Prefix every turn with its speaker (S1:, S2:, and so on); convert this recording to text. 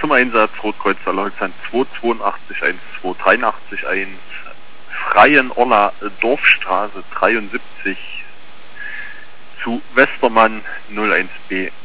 S1: zum Einsatz Rotkreuz Saarland 282 1283 1 Freien Orla Dorfstraße 73 zu Westermann 01B